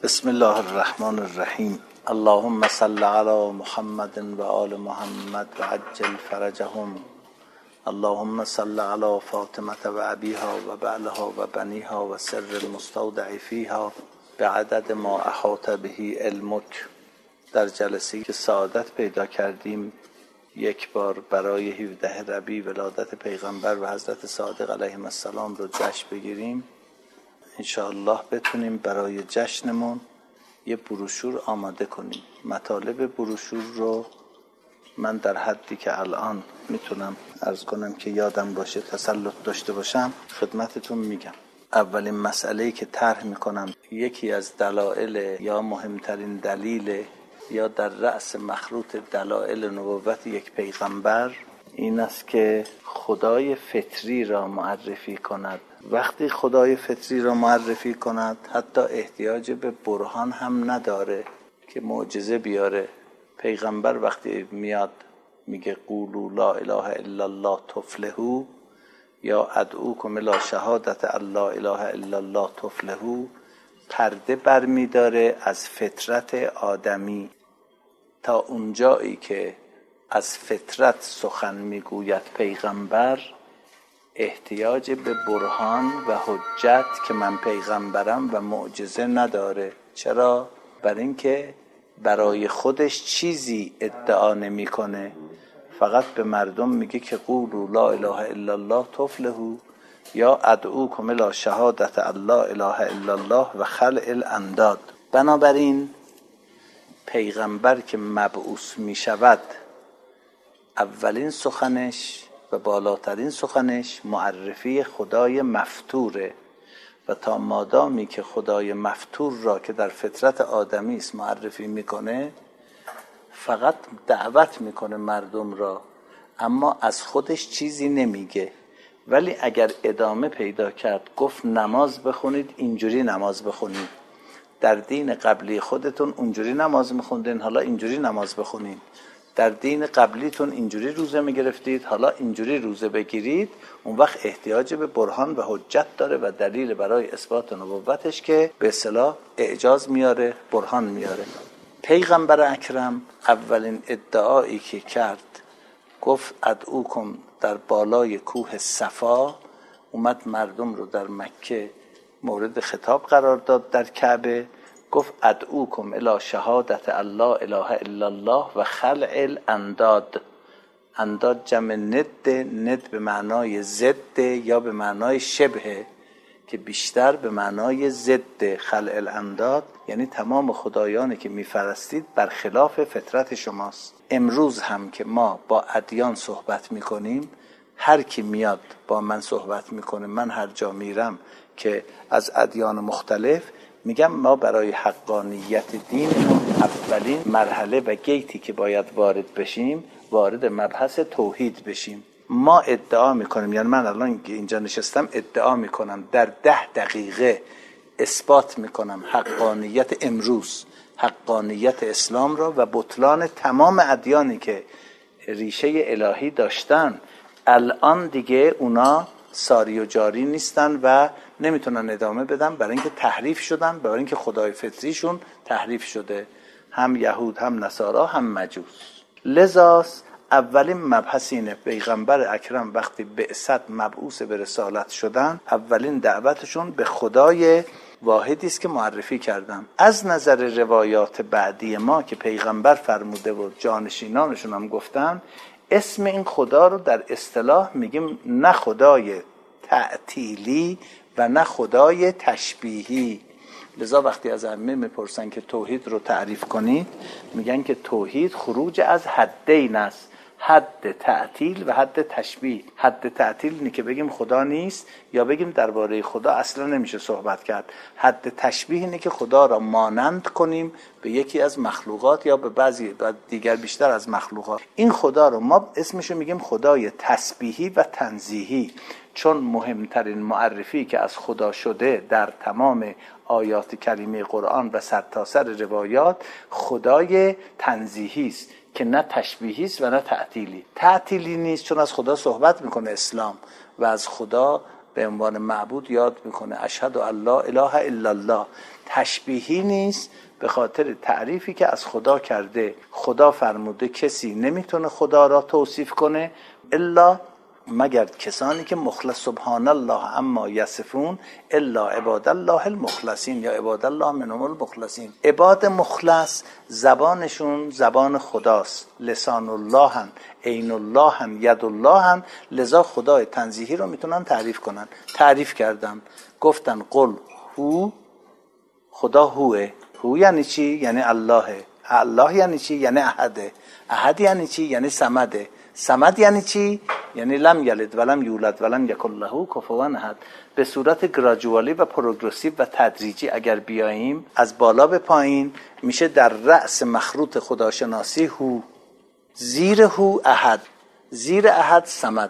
بسم الله الرحمن الرحیم. اللهم صل علی محمد و آل محمد و عجل فرجهم. اللهم صل علی فاطمه و ابیها و بعلها و بنیها و سر المستودع فیها بعدد ما احاط به علمک. در جلسه‌ای که سعادت پیدا کردیم یک بار برای 17 ربیع ولادت پیغمبر و حضرت صادق علیهم السلام رو جشن بگیریم، انشاءالله بتونیم برای جشنمون یه بروشور آماده کنیم. مطالب بروشور رو من در حدی که الان میتونم عرض کنم که یادم باشه، تسلط داشته باشم، خدمتتون میگم. اولین مسئله‌ای که طرح میکنم، یکی از دلایل یا مهمترین دلیل یا در رأس مخروط دلایل نبوت یک پیغمبر این است که خدای فطری را معرفی کند. وقتی خدای فطری را معرفی کند حتی احتیاج به برهان هم نداره که معجزه بیاره. پیغمبر وقتی میاد میگه قولوا لا اله الا الله تفلحوا یا ادعوکم الی شهادت لا اله الا الله تفلحوا، پرده برمیداره از فطرت آدمی تا اونجایی که از فطرت سخن میگوید پیغمبر احتیاج به برهان و حجت که من پیغمبرم و معجزه نداره. چرا؟ برای اینکه برای خودش چیزی ادعا نمیکنه، فقط به مردم میگه که قولوا لا اله الا الله تفلحوا یا ادعوکم الی شهادت لا اله الا الله و خلع الانداد. بنابراین پیغمبر که مبعوث میشود اولین سخنش و بالاترین سخنش معرفی خدای مفطوره و تا مادامی که خدای مفطور را که در فطرت آدمی است معرفی میکنه فقط دعوت میکنه مردم را، اما از خودش چیزی نمیگه. ولی اگر ادامه پیدا کرد گفت نماز بخونید اینجوری نماز بخونید، در دین قبلی خودتون اونجوری نماز میخوندین حالا اینجوری نماز بخونید، در دین قبلیتون اینجوری روزه میگرفتید حالا اینجوری روزه بگیرید، اون وقت احتیاج به برهان و حجت داره و دلیل برای اثبات نبوتش که به اصطلاح اعجاز میاره، برهان میاره. پیغمبر اکرم اولین ادعایی که کرد گفت ادعوکم، در بالای کوه صفا اومد مردم رو در مکه مورد خطاب قرار داد، در کعبه گفت ادعوکم الی شهادت لا اله الا الله و خلع الانداد. انداد جمع ند به معنای ضد یا به معنای شبه که بیشتر به معنای ضد. خلع الانداد یعنی تمام خدایانی که میفرستید برخلاف فطرت شماست. امروز هم که ما با ادیان صحبت میکنیم، هر کی میاد با من صحبت میکنه، من هر جا میرم که از ادیان مختلف میگم ما برای حقانیت دینمون اولین مرحله و گیتی که باید وارد بشیم وارد مبحث توحید بشیم. ما ادعا میکنیم، یعنی من الان اینجا نشستم ادعا میکنم در 10 دقیقه اثبات میکنم حقانیت امروز، حقانیت اسلام را و بطلان تمام ادیانی که ریشه الهی داشتن. الان دیگه اونا ساری و جاری نیستن و نمیتونن ادامه بدن برای اینکه تحریف شدن، برای اینکه خدای فطریشون تحریف شده، هم یهود هم نصارا هم مجوس. لذا اولین مبحث اینه، پیغمبر اکرم وقتی بعثت مبعوث به رسالت شدن اولین دعوتشون به خدای واحدی است که معرفی کردن. از نظر روایات بعدی ما که پیغمبر فرموده و جانشینانشون هم گفتن، اسم این خدا رو در اصطلاح میگیم نه خدای تعطیلی و نه خدای تشبیهی. لذا وقتی از ائمه میپرسن که توحید رو تعریف کنید، میگن که توحید خروج از حدین است، حد تعطیل و حد تشبیه. حد تعطیل اینه که بگیم خدا نیست یا بگیم درباره خدا اصلا نمیشه صحبت کرد. حد تشبیه اینه که خدا را مانند کنیم به یکی از مخلوقات یا به بعضی دیگر بیشتر از مخلوقات. این خدا رو ما اسمشو میگیم خدای تسبیحی و تنزیهی، چون مهمترین معرفی که از خدا شده در تمام آیات کریمه قرآن و سرتاسر روایات خدای تنزیهی است که نه تشبیهی است و نه تعطیلی. تعطیلی نیست چون از خدا صحبت میکنه اسلام و از خدا به عنوان معبود یاد میکنه اشهد ان لا اله الا الله. تشبیهی نیست، به خاطر تعریفی که از خدا کرده. خدا فرموده کسی نمیتونه خدا را توصیف کنه الا مگر کسانی که مخلص سبحان الله اما یصفون الا عباد الله المخلصین یا عباد الله منهم المخلصین. عباد مخلص زبانشون زبان خداست، لسان الله هن، عین الله هن، ید الله هن، لذا خدای تنزیهی رو میتونن تعریف کنن. تعریف کردن گفتن قل هو، خدا هوه. هو یعنی چی؟ یعنی اللهه. الله یعنی چی؟ یعنی احده. احد یعنی چی؟ یعنی صمده. صمد یعنی چی؟ یعنی لم یلد ولم یولد ولم یکن له کفوا احد. به صورت گراجوالی و پروگرسیو و تدریجی اگر بیاییم از بالا به پایین میشه در رأس مخروط خداشناسی هو، زیر هو احد، زیر احد صمد،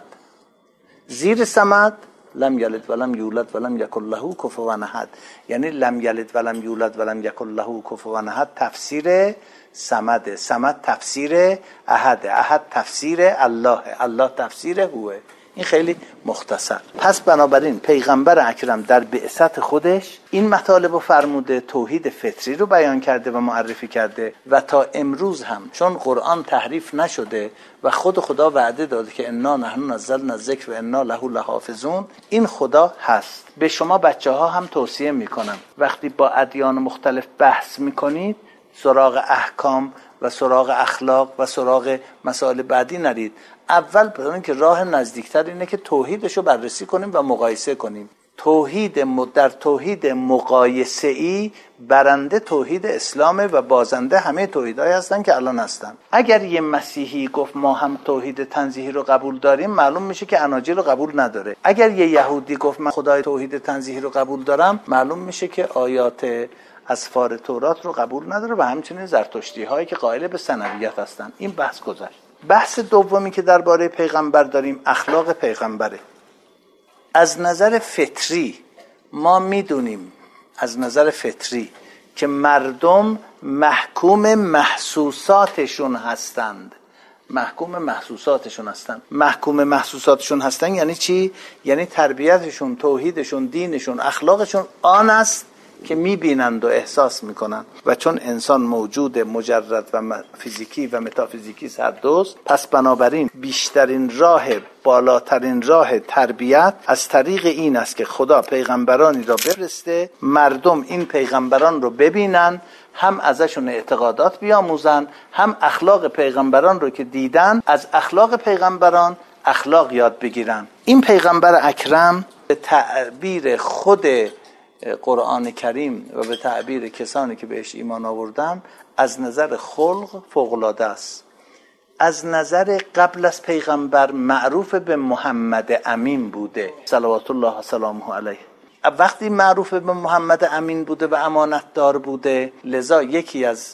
زیر صمد لم یلد ولم یولد ولم یکن له کفوا احد. یعنی لم یلد ولم یولد ولم یکن له کفوا احد تفسیر صمد، صمد تفسیر احد، احد تفسیر الله، الله تفسیر هوه. این خیلی مختصر. پس بنابراین پیغمبر اکرم در بعثت خودش این مطالب رو فرموده، توحید فطری رو بیان کرده و معرفی کرده و تا امروز هم چون قرآن تحریف نشده و خود خدا وعده داده که انا نحن نزلنا الذکر و انا له لحافظون، این خدا هست. به شما بچه ها هم توصیه میکنم وقتی با ادیان مختلف بحث میکنید سراغ احکام و سراغ اخلاق و سراغ مسائل بعدی نرید. اول بدونید که راه نزدیکتر اینه که توحیدش رو بررسی کنیم و مقایسه کنیم. در توحید مقایسه‌ای برنده توحید اسلامه و بازنده همه توحیدایی هستن که الان هستن. اگر یه مسیحی گفت ما هم توحید تنزیهی رو قبول داریم، معلوم میشه که اناجیل رو قبول نداره. اگر یه یهودی گفت من خدای توحید تنزیهی رو قبول دارم، معلوم میشه که آیات اسفار تورات رو قبول نداره و همچنین زرتشتی هایی که قائل به ثنویت هستن. این بحث گذشت. بحث دومی که درباره پیغمبر داریم اخلاق پیغمبره. از نظر فطری ما میدونیم، از نظر فطری که مردم محکوم محسوساتشون هستند. محکوم محسوساتشون هستن یعنی چی؟ یعنی تربیتشون، توحیدشون، دینشون، اخلاقشون آن است که میبینند و احساس میکنند. و چون انسان موجود مجرد و فیزیکی و متافیزیکی هر دوست، پس بنابراین بیشترین راه، بالاترین راه تربیت از طریق این است که خدا پیغمبرانی را بفرسته، مردم این پیغمبران رو ببینن، هم ازشون اعتقادات بیاموزن، هم اخلاق پیغمبران رو که دیدن از اخلاق پیغمبران اخلاق یاد بگیرن. این پیغمبر اکرم به تعبیر خود قرآن کریم و به تعبیر کسانی که بهش ایمان آوردن از نظر خلق فوق‌العاده است. از نظر قبل از پیغمبر معروف به محمد امین بوده صلوات الله و سلامه علیه. وقتی معروف به محمد امین بوده و امانت دار بوده، لذا یکی از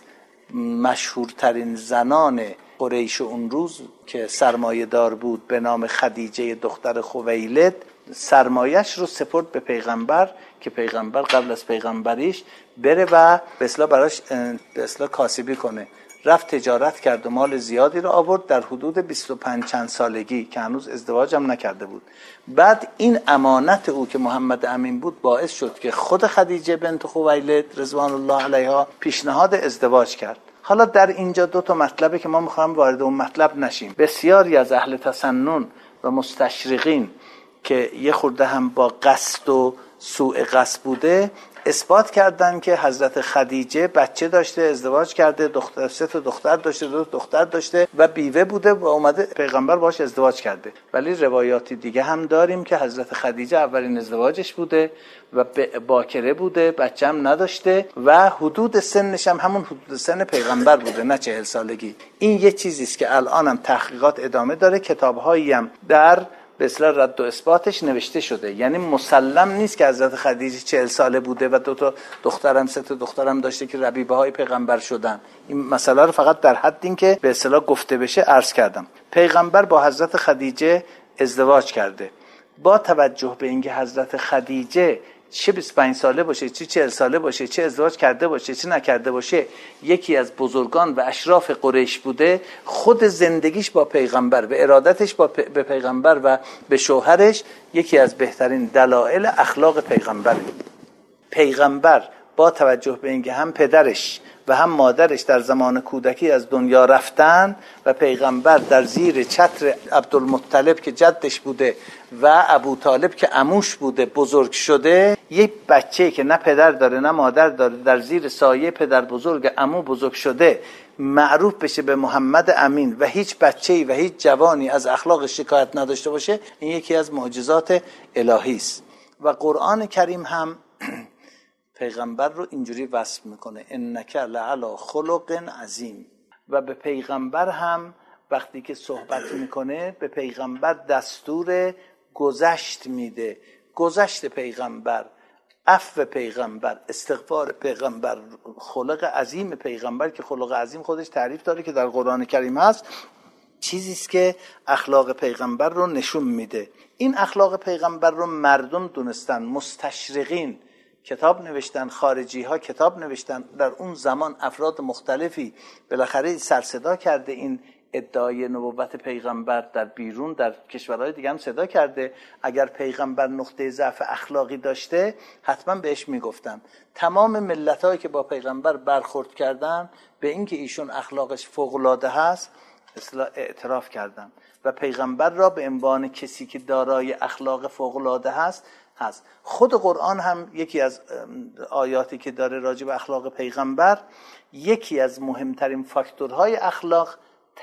مشهورترین زنان قریش اون روز که سرمایه دار بود به نام خدیجه دختر خویلد، سرمایش رو سپرد به پیغمبر که پیغمبر قبل از پیغمبریش بره و به اصطلاح براش به اصطلاح کاسبی کنه. رفت تجارت کرد و مال زیادی رو آورد در حدود 25 چند سالگی که هنوز ازدواج هم نکرده بود. بعد این امانت او که محمد امین بود باعث شد که خود خدیجه بنت خویلد رضوان الله علیها پیشنهاد ازدواج کرد. حالا در اینجا دو تا مطلبه که ما میخوایم وارد اون مطلب نشیم. بسیاری از اهل تسنن و مستشرقین که یه خورده هم با قصد و سوء قصد بوده اثبات کردن که حضرت خدیجه بچه داشته، ازدواج کرده، دختر، 3 تا دختر داشته، 2 دختر داشته و بیوه بوده و اومده پیغمبر باش ازدواج کرده. ولی روایاتی دیگه هم داریم که حضرت خدیجه اولین ازدواجش بوده و باکره بوده، بچه هم نداشته و حدود سنش هم همون حدود سن پیغمبر بوده، نه 40 سالگی. این یه چیزیست که الان هم تحقیقات ادامه داره، کتاب‌هایی هم در به اصطلاح رد و اثباتش نوشته شده. یعنی مسلم نیست که حضرت خدیجه 40 ساله بوده و 2 تا دخترم 3 تا دخترم داشته که ربیبه های پیغمبر شدن. این مسئله رو فقط در حد این که به اصطلاح گفته بشه عرض کردم. پیغمبر با حضرت خدیجه ازدواج کرده. با توجه به اینکه حضرت خدیجه چه 25 ساله باشه، چه 40 ساله باشه، چه ازدواج کرده باشه، چه نکرده باشه، یکی از بزرگان و اشراف قریش بوده، خود زندگیش با پیغمبر و ارادتش به پیغمبر و به شوهرش یکی از بهترین دلایل اخلاق پیغمبر. پیغمبر با توجه به اینکه هم پدرش و هم مادرش در زمان کودکی از دنیا رفتن و پیغمبر در زیر چتر عبدالمطلب که جدش بوده و ابو طالب که عموش بوده بزرگ شده، یک بچه که نه پدر داره نه مادر داره در زیر سایه پدر بزرگ عمو بزرگ شده معروف بشه به محمد امین و هیچ بچه‌ای و هیچ جوانی از اخلاق شکایت نداشته باشه، این یکی از معجزات الهی است. و قرآن کریم هم پیغمبر رو اینجوری وصف میکنه انک لعلی خلق عظیم. و به پیغمبر هم وقتی که صحبت میکنه به پیغمبر دستور گذشت میده، گذشت پیغمبر، عفو پیغمبر، استغفار پیغمبر، خلق عظیم پیغمبر که خلق عظیم خودش تعریف داره که در قرآن کریم هست، چیزیست که اخلاق پیغمبر رو نشون میده. این اخلاق پیغمبر رو مردم دونستن، مستشرقین کتاب نوشتن، خارجی ها کتاب نوشتن، در اون زمان افراد مختلفی بالاخره سر صدا کرده این ادعای نبوت پیغمبر در بیرون در کشورهای دیگه هم صدا کرده. اگر پیغمبر نقطه ضعف اخلاقی داشته حتما بهش میگفتن. تمام ملت‌هایی که با پیغمبر برخورد کردن به اینکه ایشون اخلاقش فوق‌العاده هست اعتراف کردن و پیغمبر را به عنوان کسی که دارای اخلاق فوق‌العاده هست. خود قرآن هم یکی از آیاتی که داره راجع به اخلاق پیغمبر، یکی از مهمترین فاکتورهای اخلاق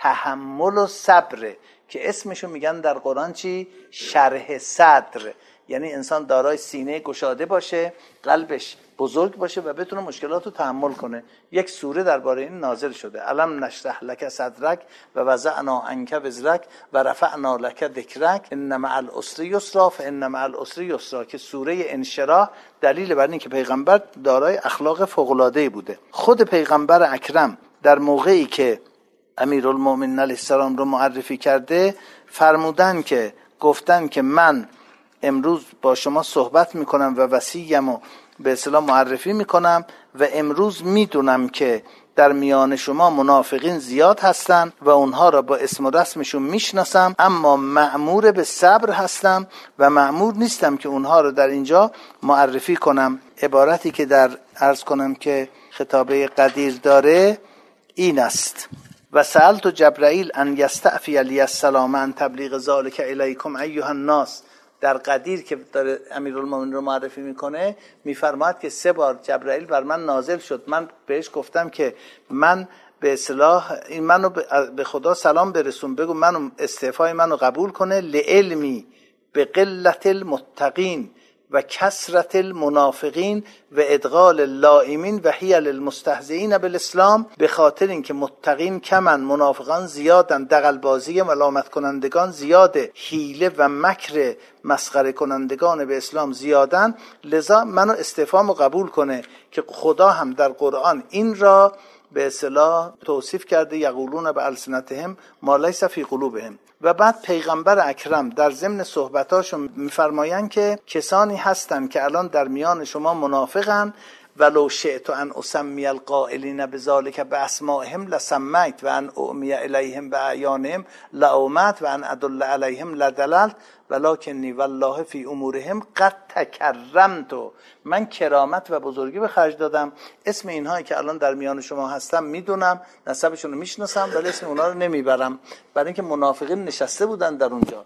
تحمل و صبر که اسمشو میگن در قرآن چی؟ شرح صدر، یعنی انسان دارای سینه گشاده باشه، قلبش بزرگ باشه و بتونه مشکلات رو تحمل کنه. یک سوره درباره این نازل شده، الم نشرح لک صدرک و وضعنا عنک وزرک و رفعنا لک ذکرک ان مع العسر یسرا فان مع العسر یسرا، که سوره انشراح دلیل بر این که پیغمبر دارای اخلاق فوق‌العاده‌ای بوده. خود پیغمبر اکرم در موقعی که امیرالمومنین علیه السلام رو معرفی کرده فرمودن که گفتن که من امروز با شما صحبت میکنم و وصیه‌مو به اصطلاح معرفی میکنم و امروز میدونم که در میان شما منافقین زیاد هستن و اونها را با اسم و رسمشون میشناسم، اما مأمور به صبر هستم و مأمور نیستم که اونها را در اینجا معرفی کنم. عبارتی که در عرض کنم که خطابه قدیر داره این است: و سألت جبرائیل ان یستعفی علی السلام ان تبلیغ ذلک الیکم ایها الناس. در قدیر که داره امیرالمومنین رو معرفی میکنه میفرماد که 3 بار جبرائیل بر من نازل شد، من بهش گفتم که من به اصطلاح این منو به خدا سلام برسون، بگو منو استعفای منو قبول کنه، لعلمی به قلت المتقین و کثرت المنافقین و ادغال اللائمین و حیل المستهزئین بالاسلام، به خاطر اینکه متقین کمن، منافقان زیادن، دغلبازی ملامت کنندگان زیاده، حیله و مکر مسخره کنندگان به اسلام زیادن، لذا منو استعفامو قبول کنه. که خدا هم در قرآن این را به اصطلاح توصیف کرده، یقولون به السنتهم ما لیس فی قلوبهم. و بعد پیغمبر اکرم در ضمن صحبتاشون میفرمایند که کسانی هستند که الان در میان شما منافقن، ولو شئت ان اسمی القائلین بذلک باسمائهم لسمیت و ان اعمی الیهم باعیانهم لاومت و ان ادل علیهم لدللت ولکنی والله فی امورهم قد تکرمت. من کرامت و بزرگی به خرج دادم، اسم اینهایی که الان در میان شما هستم میدونم، نسبشون رو میشناسم، ولی اسم اونها رو نمیبرم، برای اینکه منافقین نشسته بودن در اونجا.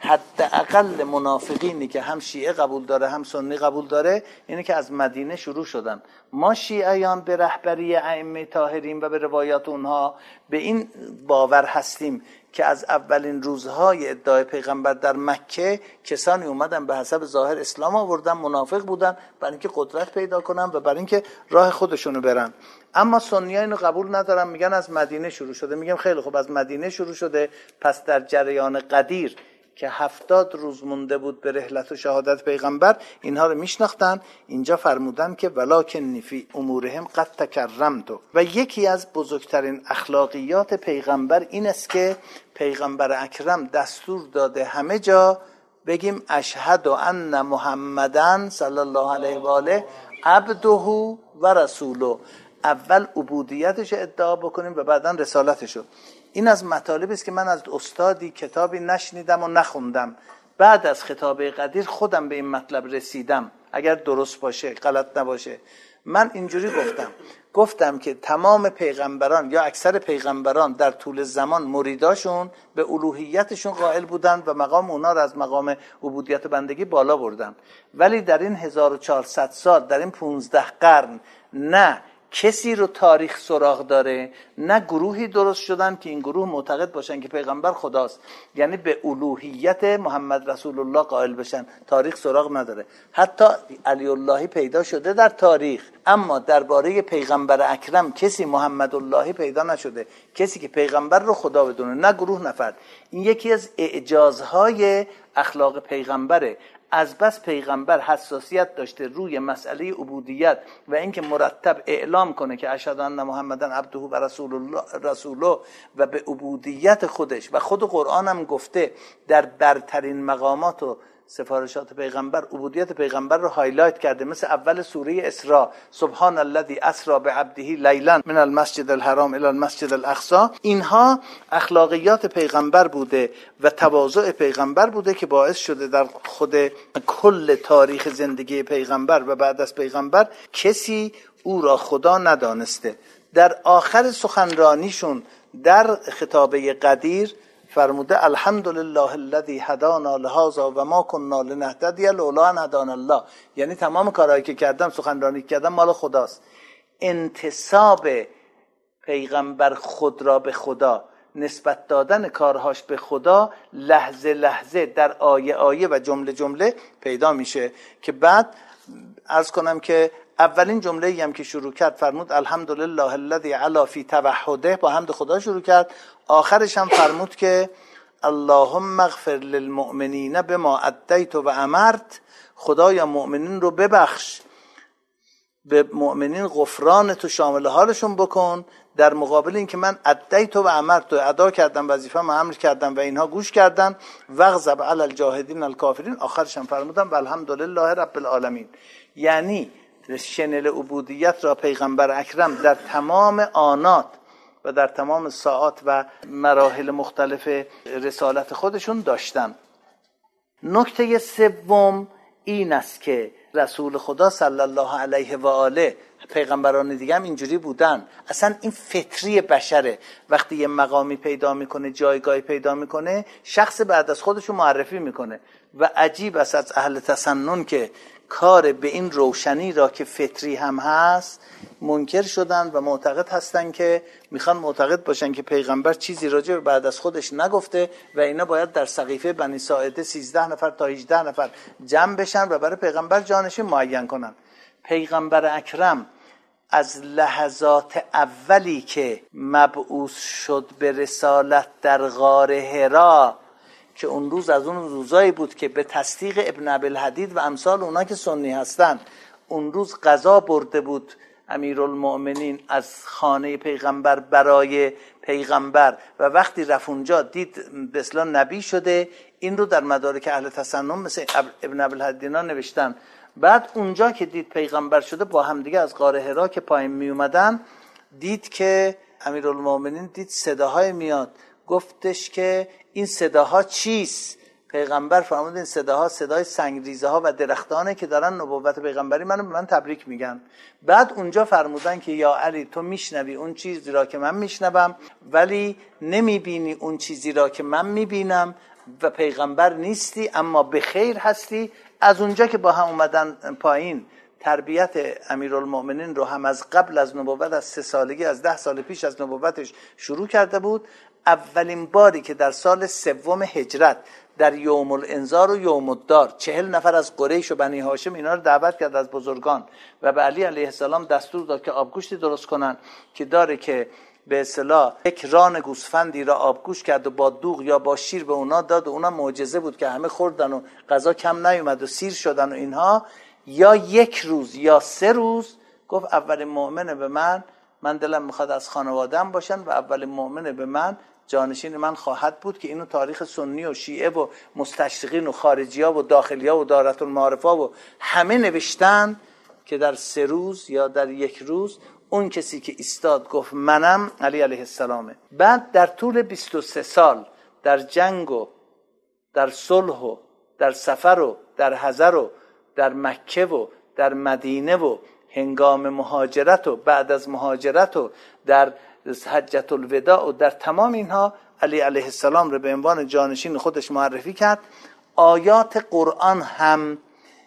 حداقل منافقینی که هم شیعه قبول داره هم سنی قبول داره اینه که از مدینه شروع شدن. ما شیعیان به رهبری ائمه طاهرین و به روایات اونها به این باور هستیم که از اولین روزهای ادعای پیغمبر در مکه کسانی اومدن به حسب ظاهر اسلام آوردن، منافق بودن برای اینکه قدرت پیدا کنن و برای اینکه راه خودشونو برن. اما سنی‌ها اینو قبول ندارن، میگن از مدینه شروع شده. میگم خیلی خوب، از مدینه شروع شده، پس در جریان قدیر که 70 روز مونده بود به رحلت و شهادت پیغمبر اینها رو میشناختن. اینجا فرمودن که ولکن فی امورهم قد تکرمت. و یکی از بزرگترین اخلاقیات پیغمبر این است که پیغمبر اکرم دستور داده همه جا بگیم اشهد ان محمدن صلی الله علیه و آله عبده و رسوله. اول عبودیتش ادعا بکنیم و بعدا رسالتشو. این از مطالبی است که من از استادی کتابی نشنیدم و نخوندم، بعد از خطاب قدیر خودم به این مطلب رسیدم، اگر درست باشه غلط نباشه. من اینجوری گفتم که تمام پیغمبران یا اکثر پیغمبران در طول زمان مریداشون به الوهیتشون قائل بودن و مقام اونا رو از مقام عبودیت بندگی بالا بردن، ولی در این 1400 سال، در این 15 قرن، نه کسی رو تاریخ سراغ داره، نه گروهی درست شدن که این گروه معتقد باشن که پیغمبر خداست، یعنی به الوهیت محمد رسول الله قائل بشن. تاریخ سراغ نداره. حتی علی اللهی پیدا شده در تاریخ، اما درباره پیغمبر اکرم کسی محمد اللهی پیدا نشده، کسی که پیغمبر رو خدا بدونه، نه گروه نفرد. این یکی از اعجازهای اخلاق پیغمبره. از بس پیغمبر حساسیت داشته روی مسئله عبودیت و اینکه مرتب اعلام کنه که اشهد ان محمدن عبده و رسوله و به عبودیت خودش، و خود قرآن هم گفته در برترین مقامات و سفارشات پیغمبر عبودیت پیغمبر رو هایلایت کرده، مثل اول سوره اسراء سبحان الذی اسری بعبده لیلا من المسجد الحرام الی المسجد الاقصی. اینها اخلاقیات پیغمبر بوده و تواضع پیغمبر بوده که باعث شده در خود کل تاریخ زندگی پیغمبر و بعد از پیغمبر کسی او را خدا ندانسته. در آخر سخنرانیشون در خطابه قدیر فرموده الحمدلله الذی هدانا لهذا و ما كنا لنهتدی لولا ان هدانا الله. یعنی تمام کارهایی که کردم، سخنرانی کردم، مال خداست. انتساب پیغمبر خود را به خدا، نسبت دادن کارهاش به خدا، لحظه لحظه در آیه آیه و جمله جمله پیدا میشه که بعد عرض کنم که اولین جمله‌ای هم که شروع کرد فرمود الحمدلله الذی علا فی توحده، با حمد خدا شروع کرد. آخرش هم فرمود که اللهم اغفر للمؤمنین بما ادیت و امرت، خدایا مؤمنین رو ببخش، به مؤمنین غفران تو شامل حالشون بکن، در مقابل این که من ادیت و امرت، تو ادا کردم، وظیفه‌مو امر کردم و اینها گوش کردن، وغضب علی الجاهدین الکافرین. آخرش هم فرمودم والحمدلله رب العالمین. یعنی شنل عبودیت را پیغمبر اکرم در تمام آنات و در تمام ساعات و مراحل مختلف رسالت خودشون داشتن. نکته سوم این است که رسول خدا صلی الله علیه و آله، پیغمبران دیگه هم اینجوری بودن، اصلا این فطری بشره. وقتی یه مقامی پیدا میکنه، جایگاهی پیدا میکنه، شخص بعد از خودشو معرفی میکنه. و عجیب است از اهل تسنن که کار به این روشنی را که فطری هم هست منکر شدن و معتقد هستن که میخوان معتقد باشن که پیغمبر چیزی راجع به بعد از خودش نگفته و اینا باید در سقیفه بنی ساعده 13 نفر تا 18 نفر جمع بشن و برای پیغمبر جانشین معین کنن. پیغمبر اکرم از لحظات اولی که مبعوث شد به رسالت در غار حرا، که اون روز از اون روزایی بود که به تصدیق ابن ابوالحدید و امثال اونا که سنی هستن، اون روز قضا برده بود امیرالمؤمنین از خانه پیغمبر برای پیغمبر، و وقتی رفت اونجا دید به اصطلاح نبی شده. این رو در مدارک اهل تسنن مثل ابن ابوالحدینا نوشتن. بعد اونجا که دید پیغمبر شده، با هم دیگه از غار حرا که پایین می اومدن، دید که امیرالمؤمنین دید صداهای میاد، گفتش که این صداها چیست؟ پیغمبر فرمود این صداها صدای سنگریزه ها و درختانه که دارن نبوت پیغمبری منو به من تبریک میگن. بعد اونجا فرمودن که یا علی تو میشنوی اون چیزی را که من میشنوم، ولی نمیبینی اون چیزی را که من میبینم و پیغمبر نیستی اما به خیر هستی. از اونجا که با هم اومدن پایین، تربیت امیرالمؤمنین رو هم از قبل از نبوت، از 3 سالگی، از 10 سال پیش از نبوتش شروع کرده بود. اولین باری که در سال 3 هجرت در یوم الانذار و یوم الدار 40 نفر از قریش و بنی هاشم اینا رو دعوت کرد از بزرگان و به علی علیه السلام دستور داد که آبگوشتی درست کنن که داره که به اصطلاح یک ران گوسفندی را آبگوش کرد و با دوغ یا با شیر به اونا داد و اونا معجزه بود که همه خوردن و غذا کم نیومد و سیر شدن و اینها. یا 1 روز یا 3 روز گفت اولین مؤمن به من دلم میخواد از خانواده‌ام باشن و اولین مؤمن به من جانشین من خواهد بود که اینو تاریخ سنی و شیعه و مستشرقین و خارجی‌ها و داخلی‌ها و دارت المعارف‌ها و همه نوشتن که در 3 روز یا در 1 روز اون کسی که ایستاد گفت منم علی علیه السلامه. بعد در طول 23 سال در جنگ و در صلح و در سفر و در حضر و در مکه و در مدینه و هنگام مهاجرت و بعد از مهاجرت و در حجة الوداع و در تمام اینها علی علیه السلام رو به عنوان جانشین خودش معرفی کرد. آیات قرآن هم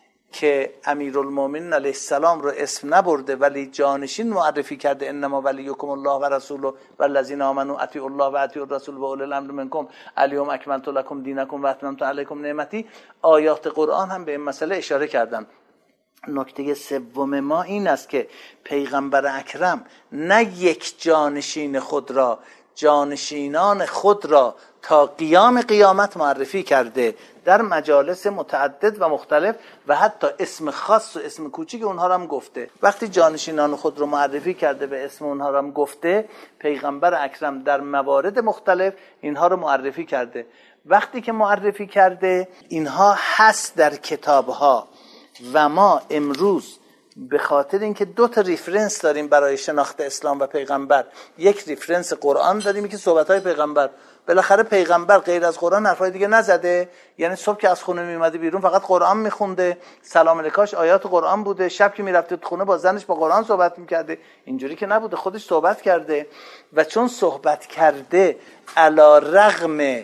که امیرالمومنین علیه السلام رو اسم نبرده ولی جانشین معرفی کرده، انما ولیکم الله و رسوله و الذین آمنوا اطیعوا الله و اطیعوا الرسول و اولی الامر منکم الیوم اکملت لکم دینکم و اتممت علیکم نعمتی. آیات قرآن هم به این مسئله اشاره کردن. نکته سوم ما این است که پیغمبر اکرم نه یک جانشین خود را، جانشینان خود را تا قیام قیامت معرفی کرده در مجالس متعدد و مختلف و حتی اسم خاص و اسم کوچیک اونها را هم گفته. وقتی جانشینان خود رو معرفی کرده و اسم اونها را هم گفته، پیغمبر اکرم در موارد مختلف اینها رو معرفی کرده. وقتی که معرفی کرده اینها هست در کتابها و ما امروز به خاطر اینکه 2 تا ریفرنس داریم برای شناخت اسلام و پیغمبر، یک ریفرنس قرآن داریم که صحبت‌های پیغمبر، بالاخره پیغمبر غیر از قرآن حرفای دیگه نزده، یعنی صبح که از خونه میومده بیرون فقط قرآن میخونده، سلام علیکاش آیات قرآن بوده، شب که میرفته تو خونه با زنش با قرآن صحبت میکرده. اینجوری که نبوده، خودش صحبت کرده و چون صحبت کرده علی رغم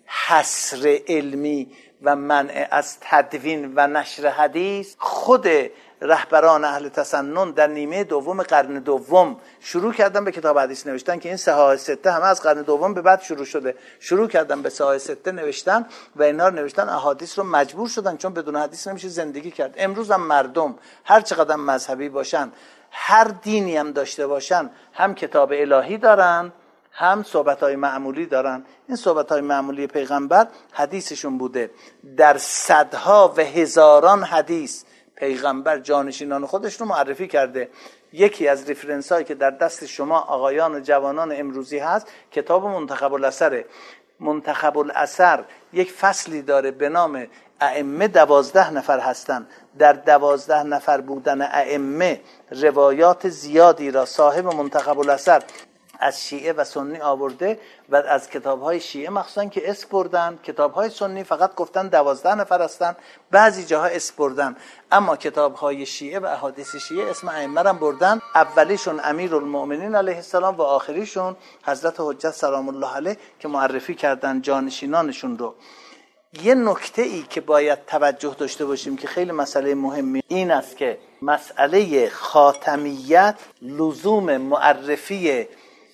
حصر علمی و منع از تدوین و نشر حدیث، خود رهبران اهل تسنن در نیمه دوم قرن دوم شروع کردن به کتاب حدیث نوشتن که این صحاح سته همه از قرن دوم به بعد شروع شده. شروع کردن به صحاح سته نوشتن و اینا رو نوشتن، احادیث رو مجبور شدن چون بدون حدیث نمیشه زندگی کرد. امروز هم مردم هر چقدر مذهبی باشن، هر دینی هم داشته باشن، هم کتاب الهی دارن هم صحبت‌های معمولی دارن. این صحبت‌های معمولی پیغمبر حدیثشون بوده. در صدها و هزاران حدیث پیغمبر جانشینان خودش رو معرفی کرده. یکی از ریفرنس هایی که در دست شما آقایان و جوانان امروزی هست کتاب منتخب الاثره. منتخب الاثر یک فصلی داره به نام ائمه 12 نفر هستن. در 12 نفر بودن ائمه روایات زیادی را صاحب منتخب الاثر از شیعه و سنی آورده و از کتاب‌های شیعه مخصوصا که اسم بردن، کتاب‌های سنی فقط گفتن 12 نفر هستن، بعضی جاها اسم بردن، اما کتاب‌های شیعه و احادیث شیعه اسم ائمه را بردن. اولیشون امیرالمومنین علیه السلام و آخریشون حضرت حجت سلام الله علیه که معرفی کردن جانشینانشون رو. یه نکته ای که باید توجه داشته باشیم که خیلی مسئله مهمی این است که مسئله خاتمیت لزوم معرفی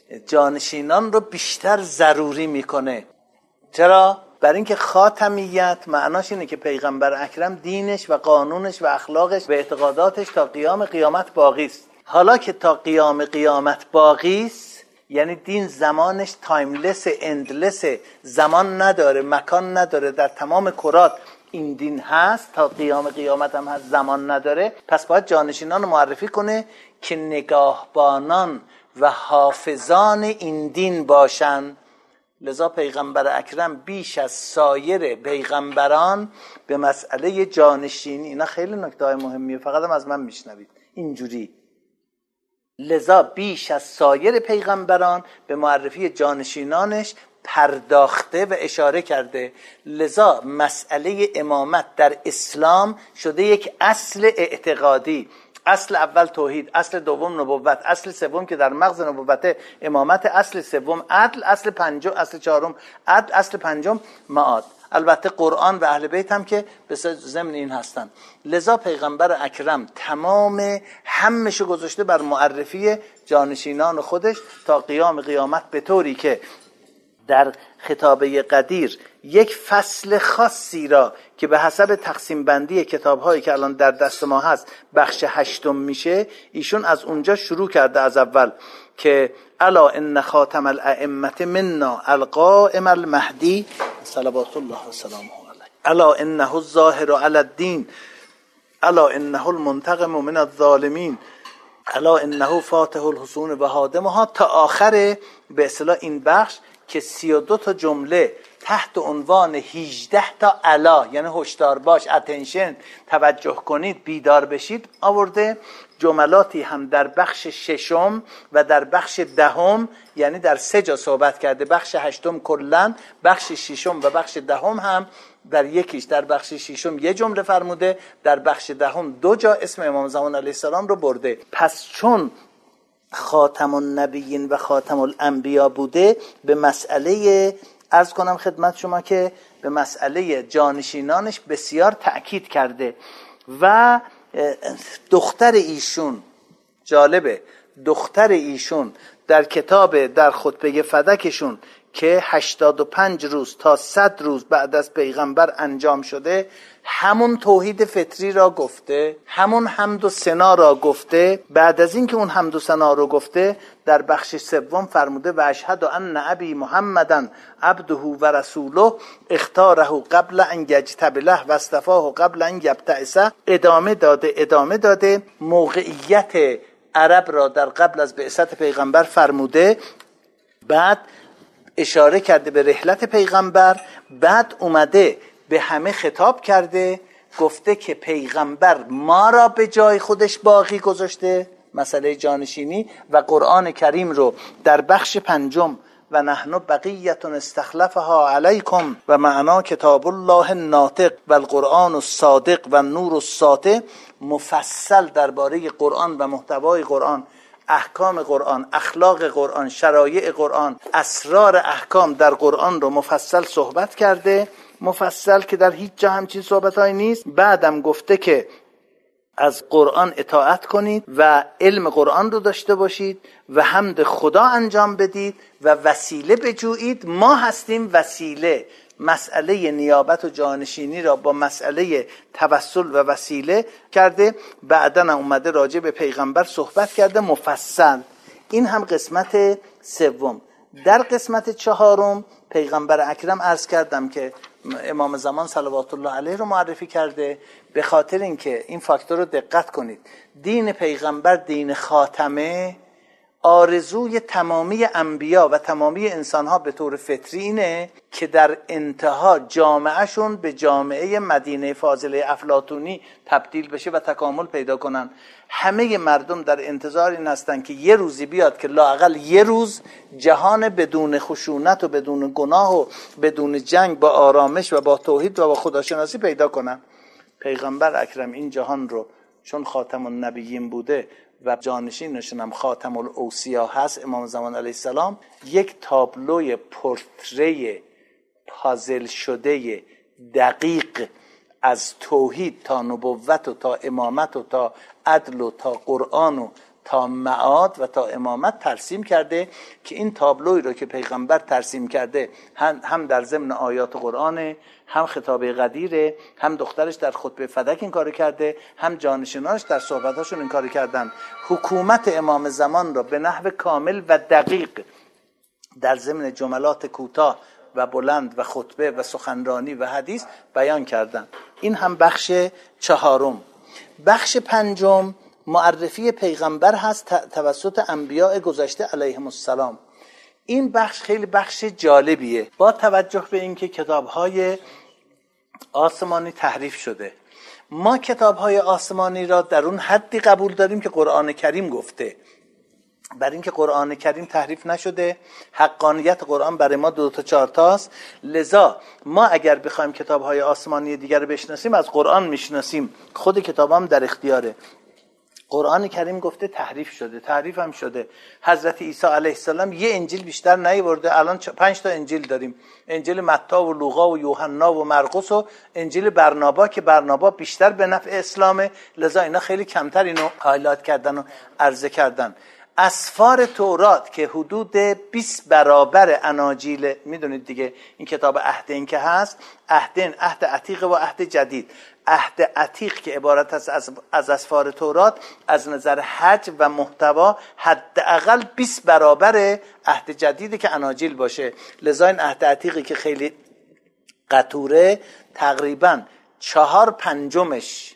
جانشینان رو بیشتر ضروری میکنه. چرا؟ برای اینکه خاتمیت معناش اینه که پیغمبر اکرم دینش و قانونش و اخلاقش و اعتقاداتش تا قیام قیامت باقی است. حالا که تا قیام قیامت باقی است یعنی دین زمانش تایملس، اندلس، زمان نداره، مکان نداره، در تمام کرات این دین هست، تا قیام قیامت هم هست، زمان نداره. پس باید جانشینان رو معرفی کنه که نگاهبانان و حافظان این دین باشن. لذا پیغمبر اکرم بیش از سایر پیغمبران به مسئله جانشینی، اینا خیلی نکته مهمیه، فقط هم از من میشنوید اینجوری، لذا بیش از سایر پیغمبران به معرفی جانشینانش پرداخته و اشاره کرده. لذا مسئله امامت در اسلام شده یک اصل اعتقادی. اصل اول توحید، اصل دوم نبوت، اصل سوم که در مغز نبوت امامت، اصل سوم عدل، اصل پنجم، اصل چهارم عدل، اصل پنجم معاد. البته قرآن و اهل بیت هم که به ضمن این هستن. لذا پیغمبر اکرم تمام همشو گذاشته بر معرفی جانشینان خودش تا قیام قیامت، به طوری که در خطابه قدیر یک فصل خاصی را که به حسب تقسیم بندی کتاب‌هایی که الان در دست ما هست بخش 8 میشه، ایشون از اونجا شروع کرده از اول که الا ان خاتم الائمه منا القائم المهدی صلوات الله و سلامه علیه الا انه الظاهر علی الدین الا انه المنتقم من الظالمین الا انه فاتح الحصون و هادمها، تا آخر به اصطلاح این بخش که 32 تا جمله تحت عنوان 18 تا الا، یعنی هشدار باش، اتنشن، توجه کنید، بیدار بشید آورده. جملاتی هم در بخش ششم و در بخش دهم، یعنی در 3 جا صحبت کرده. بخش هشتم کلن، بخش ششم و بخش دهم هم در یکیش، در بخش ششم 1 جمله فرموده، در بخش دهم 2 جا اسم امام زمان علیه السلام رو برده. پس چون خاتم النبیین و خاتم الانبیا بوده، به مسئله عرض کنم خدمت شما که به مسئله جانشینانش بسیار تأکید کرده. و دختر ایشون، جالبه، دختر ایشون در کتاب، در خطبه فدکشون که 85 روز تا 100 روز بعد از پیغمبر انجام شده، همون توحید فطری را گفته، همون حمد و ثنا را گفته. بعد از این که اون حمد و ثنا رو گفته، در بخش سوم فرموده و اشهد ان ابی محمدًا عبده و رسوله اختاره قبل ان یجتبله و اصطفاه قبل ان یبتعث. ادامه داده موقعیت عرب را در قبل از بعثت پیغمبر فرموده. بعد اشاره کرده به رحلت پیغمبر. بعد اومده به همه خطاب کرده، گفته که پیغمبر ما را به جای خودش باقی گذاشته، مسئله جانشینی، و قرآن کریم رو در بخش 5 و نحن بقیت استخلفها علیکم و معنا کتاب الله الناطق و القرآن الصادق و النور الساطع، مفصل درباره قرآن و محتوای قرآن، احکام قرآن، اخلاق قرآن، شرایع قرآن، اسرار احکام در قرآن رو مفصل صحبت کرده. مفصل که در هیچ جا همچین صحبتایی نیست. بعدم گفته که از قرآن اطاعت کنید و علم قرآن رو داشته باشید و حمد خدا انجام بدید و وسیله بجویید. ما هستیم وسیله. مسئله نیابت و جانشینی را با مسئله توسل و وسیله کرده. بعداً اومده راجع به پیغمبر صحبت کرده مفصل. این هم قسمت 3. در قسمت 4 پیغمبر اکرم عرض کردم که امام زمان صلوات الله علیه رو معرفی کرده، به خاطر اینکه این فاکتور رو دقت کنید. دین پیغمبر دین خاتمه، آرزوی تمامی انبیا و تمامی انسانها به طور فطری اینه که در انتها جامعهشون به جامعه مدینه فاضله افلاطونی تبدیل بشه و تکامل پیدا کنن. همه مردم در انتظار این هستن که یه روزی بیاد که لااقل یه روز جهان بدون خشونت و بدون گناه و بدون جنگ با آرامش و با توحید و با خداشناسی پیدا کنن. پیغمبر اکرم این جهان رو چون خاتم النبیین بوده و جانشینشون هم خاتم الاوصیا هست، امام زمان علیه السلام، یک تابلوی پورتری پازل شده دقیق از توحید تا نبوت و تا امامت و تا عدل و تا قرآن و تا معاد و تا امامت ترسیم کرده که این تابلوی رو که پیغمبر ترسیم کرده هم در ضمن آیات قرآن، هم خطاب قدیره، هم دخترش در خطبه فدک این کار کرده، هم جانشینانش در صحبتاشون این کار کردن. حکومت امام زمان رو به نحو کامل و دقیق در ضمن جملات کوتاه و بلند و خطبه و سخنرانی و حدیث بیان کردن. این هم بخش 4. بخش 5 معرفی پیغمبر هست توسط انبیاء گذشته علیهم السلام. این بخش خیلی بخش جالبیه، با توجه به اینکه کتاب‌های آسمانی تحریف شده. ما کتاب‌های آسمانی را در اون حدی قبول داریم که قرآن کریم گفته. برای اینکه قرآن کریم تحریف نشده، حقانیت قرآن برای ما 2 تا 4 تاست. لذا ما اگر بخوایم کتاب‌های آسمانی دیگر رو بشناسیم، از قرآن میشناسیم. خود کتاب هم در اختیاره. قرآن کریم گفته تحریف شده، تحریف هم شده. حضرت عیسی علیه السلام یه انجیل بیشتر نیاورده. الان 5 تا انجیل داریم: انجیل متی و لوقا و یوحنا و مرقس و انجیل برنابا که برنابا بیشتر به نفع اسلامه. لذا اینا خیلی کمتر اینو هایلایت کردن و عرضه کردن. اسفار تورات که حدود 20 برابر اناجیل، میدونید دیگه این کتاب عهدین که هست، عهدین، عهد عتیق و عهد جدید. عهد عتیق که عبارت است از اسفار تورات، از نظر حجم و محتوا حداقل 20 برابر عهد جدیدی که اناجیل باشه. لذا این عهد عتیقی که خیلی قطوره، تقریبا 4/5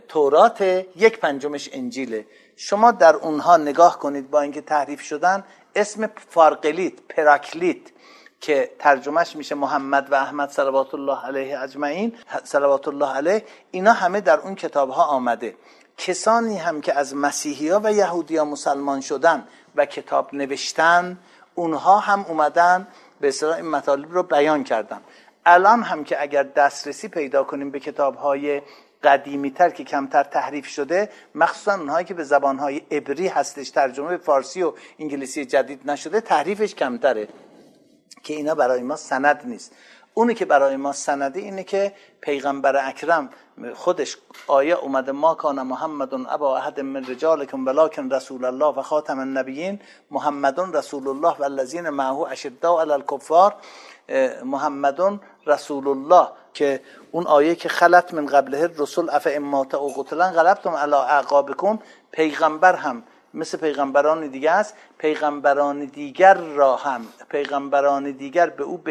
تورات، 1/5 انجیله. شما در اونها نگاه کنید، با اینکه تحریف شدن اسم فارقلیت، پراکلیت که ترجمهش میشه محمد و احمد صلوات الله علیه اجمعین، صلوات الله علیه، اینا همه در اون کتاب ها آمده. کسانی هم که از مسیحی ها و یهودی ها مسلمان شدن و کتاب نوشتن، اونها هم اومدن به اصطلاح این مطالب رو بیان کردن. الان هم که اگر دسترسی پیدا کنیم به کتاب های قدیمی تر که کمتر تحریف شده، مخصوصا اونهایی که به زبانهای عبری هستش، ترجمه به فارسی و انگلیسی جدید نشده، تحریفش کمتره که اینا برای ما سند نیست. اونی که برای ما سنده اینه که پیغمبر اکرم خودش آیه اومده ما کان محمد ابا احد من رجالکم ولکن رسول الله و خاتم النبیین، محمد رسول الله و الذین معه اشداء علی الکفار، محمد رسول الله که اون آیه که خلت من قبله الرسل اف امات او قتلا انقلبتم علی اعقابکم، پیغمبر هم مثل پیغمبران دیگه است، پیغمبران دیگر را هم پیغمبران دیگر به او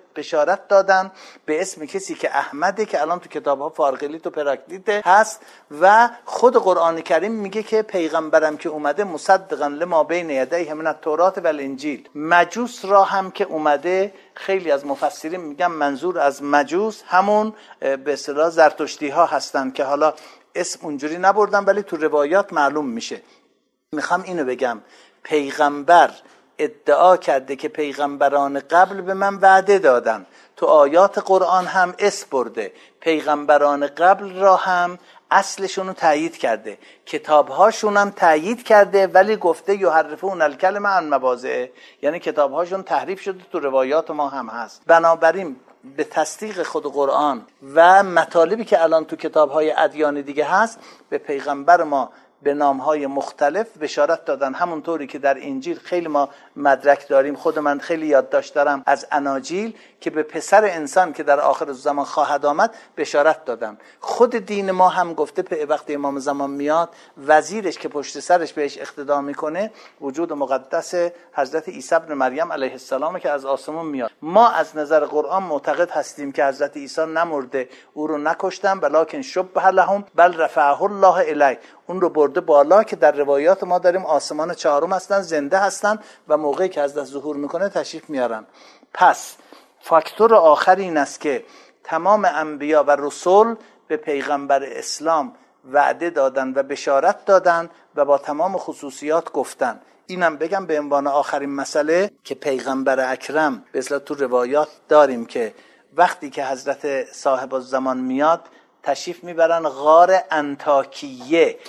بشارت دادن به اسم کسی که احمده، که الان تو کتاب ها فارقلیت و پراکلیت هست، و خود قرآن کریم میگه که پیغمبرم که اومده مصدقا لما بین یدیه من التوراة و الانجیل. مجوس را هم که اومده، خیلی از مفسرین میگن منظور از مجوس همون به اصطلاح زرتشتی ها هستن که حالا اسم اونجوری نبردن ولی تو روایات معلوم میشه. میخوام اینو بگم، پیغمبر ادعا کرده که پیغمبران قبل به من وعده دادن، تو آیات قرآن هم اسم برده، پیغمبران قبل را هم اصلشون رو تایید کرده، کتابهاشون هم تایید کرده، ولی گفته یحرفون الکلمه عن مواضعه، یعنی کتابهاشون تحریف شده، تو روایات ما هم هست. بنابراین به تصدیق خود قرآن و مطالبی که الان تو کتابهای ادیان دیگه هست، به پیغمبر ما به نامهای مختلف بشارت دادن، همونطوری که در انجیل خیلی ما مدرک داریم. خود من خیلی یادداشت دارم از اناجیل که به پسر انسان که در آخر زمان خواهد آمد بشارت دادن. خود دین ما هم گفته وقتی امام زمان میاد، وزیرش که پشت سرش بهش اقتدا میکنه وجود مقدس حضرت عیسی ابن مریم علیه السلام که از آسمون میاد. ما از نظر قرآن معتقد هستیم که حضرت عیسی نمرده، او رو نکشتن، ولکن شبه لهم بل رفعه الله الیه، اون رو برده بالا، که در روایات ما داریم آسمان چهارم هستن، زنده هستن و موقعی که حضرت ظهور میکنه تشریف میارن. پس فاکتور آخر این است که تمام انبیا و رسول به پیغمبر اسلام وعده دادن و بشارت دادن و با تمام خصوصیات گفتن. اینم بگم به عنوان آخرین مسئله که پیغمبر اکرم به اصطلاح تو روایات داریم که وقتی که حضرت صاحب الزمان میاد تشریف میبرن غار انطاکیه.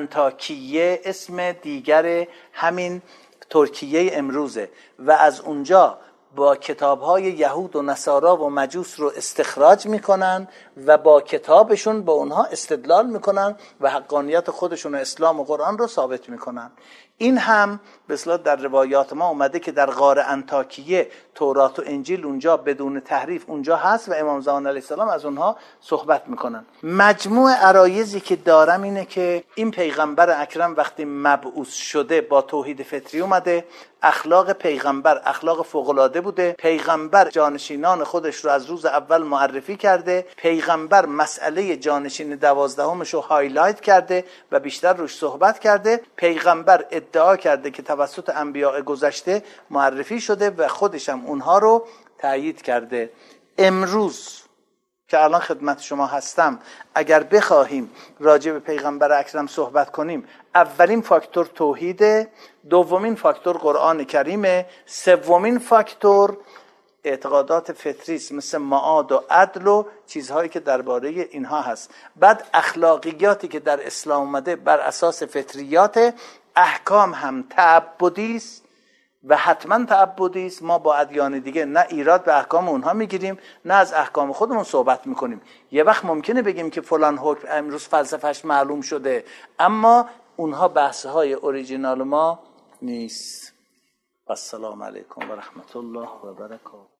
انطاکیه اسم دیگر همین ترکیه امروزه، و از اونجا با کتاب‌های یهود و نصارا و مجوس رو استخراج میکنن و با کتابشون با اونها استدلال میکنن و حقانیت خودشون اسلام و قرآن رو ثابت میکنن. این هم به اصطلاح در روایات ما اومده که در غار انطاکیه تورات و انجیل اونجا بدون تحریف اونجا هست و امام زمان علیه السلام از اونها صحبت میکنن. مجموع عرایضی که دارم اینه که این پیغمبر اکرم وقتی مبعوث شده با توحید فطری اومده، اخلاق پیغمبر اخلاق فوق‌العاده بوده، پیغمبر جانشینان خودش رو از روز اول معرفی کرده، پیغمبر مسئله جانشین 12مش رو هایلایت کرده و بیشتر روش صحبت کرده، پیغمبر ادعا کرده که توسط انبیاء گذشته معرفی شده و خودش هم اونها رو تایید کرده. امروز که الان خدمت شما هستم، اگر بخواهیم راجع به پیغمبر اکرم صحبت کنیم، اولین فاکتور توحیده، دومین فاکتور قرآن کریمه، سومین فاکتور اعتقادات فطری است مثل معاد و عدل و چیزهایی که درباره اینها هست. بعد اخلاقیاتی که در اسلام اومده بر اساس فطریات، احکام هم تعبدی است و حتما تعبدی است. ما با ادیان دیگه نه ایراد به احکام اونها میگیریم نه از احکام خودمون صحبت میکنیم. یه وقت ممکنه بگیم که فلان حکم امروز فلسفهش معلوم شده، اما اونها بحث‌های اوریجینال ما نیست. السلام علیکم و رحمت الله و برکاته.